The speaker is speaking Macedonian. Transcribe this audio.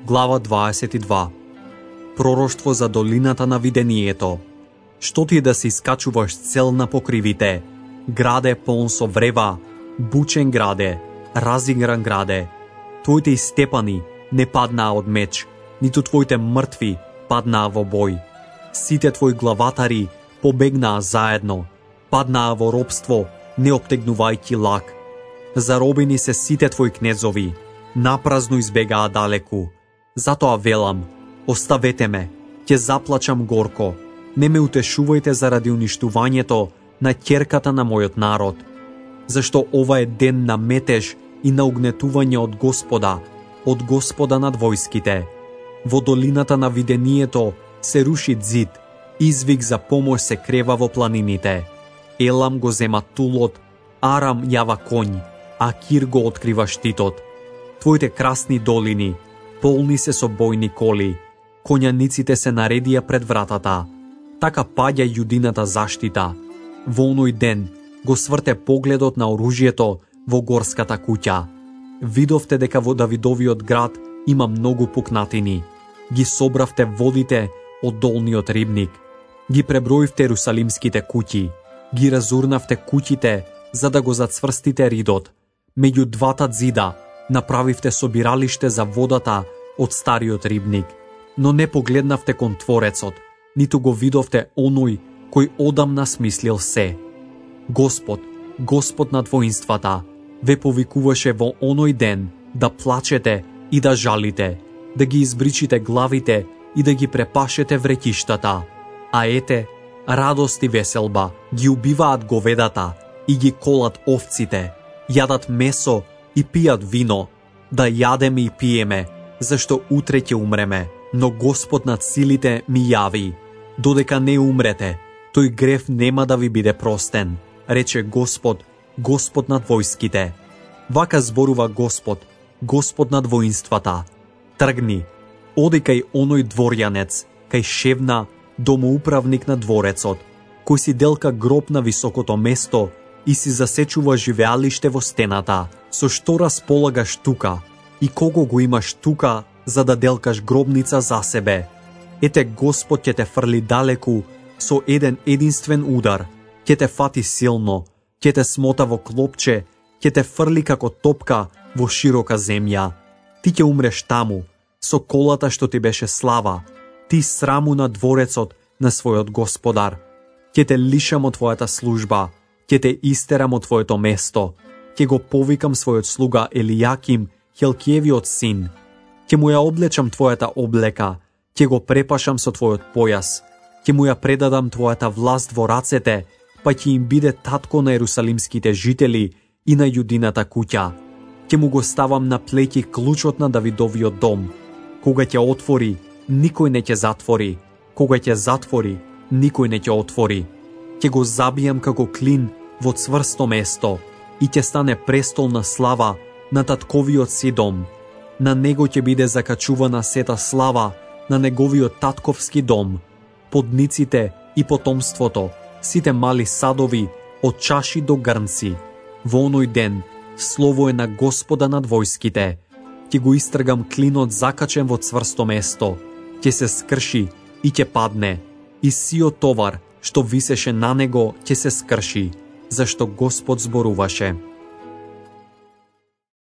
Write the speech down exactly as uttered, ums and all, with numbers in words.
глава дваесет и два. Пророштво за долината на видението. Што ти е да се искачуваш цел на покривите? Граде полн со врева, бучен граде, разигран граде. Твоите истепани не паднаа од меч, ниту твоите мртви паднаа во бој. Сите твои главатари побегнаа заедно, паднаа во робство, не обтегнувајќи лак. Заробени се сите твои кнезови, напразно избегаа далеку. Затоа велам, оставете ме, ќе заплачам горко. Не ме утешувајте заради уништувањето на ќерката на мојот народ. Зашто ова е ден на метеж и на угнетување од Господа, од Господа над војските. Во долината на видението се руши зид, извик за помош се крева во планините. Елам го зема тулот, Арам јава конј, а Кир го открива штитот. Твоите красни долини полни се со бојни коли, коњаниците се наредија пред вратата. Така паѓа јудината заштита. Во оној ден го сврте погледот на оружјето во горската куќа. Видовте дека во Давидовиот град има многу пукнатини. Ги собравте водите од долниот рибник. Ги преброивте ерусалимските куќи. Ги разурнавте куќите за да го зацврстите ридот. Меѓу двата зида направивте собиралиште за водата од стариот рибник. Но не погледнавте кон Творецот, ниту го видовте оној кој одамна смислил се. Господ, Господ над воинствата, ве повикуваше во оној ден да плачете и да жалите, да ги избричите главите и да ги препашете вреќиштата. А ете, радост и веселба ги убиваат говедата и ги колат овците, јадат месо и пијат вино, да јадеме и пиеме, зашто утре ќе умреме. Но Господ над силите ми јави, додека не умрете, тој грев нема да ви биде простен, рече Господ, Господ над војските. Вака зборува Господ, Господ над воинствата. Тргни, оди кај оној дворјанец, кај Шевна, домоуправник на дворецот, кој си делка гроб на високото место и си засечува живеалиште во стената. Со што располагаш тука и кого го имаш тука за да делкаш гробница за себе? Ете Господ ќе те фрли далеку со еден единствен удар, ќе те фати силно, ќе те смота во клопче, ќе те фрли како топка во широка земја. Ти ќе умреш таму, со колата што ти беше слава, ти сраму на дворецот на својот Господар. Ќе те лишам од твојата служба, ќе те истерам од твоето место, ќе го повикам својот слуга Елијаким, Хелкиевиот син. Ќе му ја облечам твојата облека, ќе го препашам со твојот појас, ќе му ја предадам твојата власт во рацете, па ќе им биде татко на ерусалимските жители и на јудината куќа. Ќе му го ставам на плеќи клучот на Давидовиот дом. Кога ќе отвори, никој не ќе затвори. Кога ќе затвори, никој не ќе отвори. Ќе го забијам како клин во цврсто место и ќе стане престол на слава на татковиот си дом. На него ќе биде закачувана сета слава на неговиот татковски дом. Подниците и потомството, сите мали садови, од чаши до грнци. Во оној ден, слово е на Господа над војските. Ќе го истргам клинот закачен во цврсто место. Ќе се скрши и ќе падне. И сиот товар што висеше на него ќе се скрши, зашто Господ зборуваше.